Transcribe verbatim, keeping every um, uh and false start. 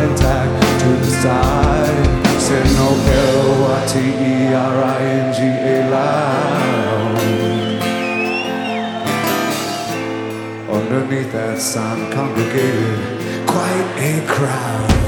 intact to the side. Said no L Y T E R I N G A lounge. Underneath that sign congregated quite a crowd.